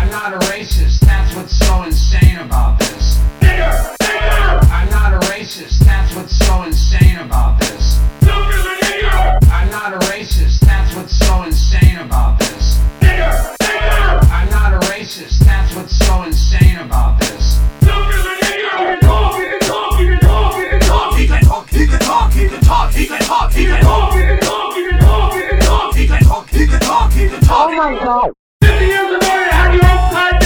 I'm not a racist, that's what's so insane about this. Nigger! Nigger! I'm not a racist, that's what's so insane about this. Look at the nigger! I'm not a racist, that's what's so insane about this. Nigger! Nigger! I'm not a racist, that's what's so insane about this. Look at the nigger! He can talk, he can talk, he can talk, he can talk, he can talk, he can talk, he can talk, he can talk, he can talk, he can talk, he can talk, he can talk, he can talk, he can talk, he can talk. Oh my god. 50 years ago you had your own kind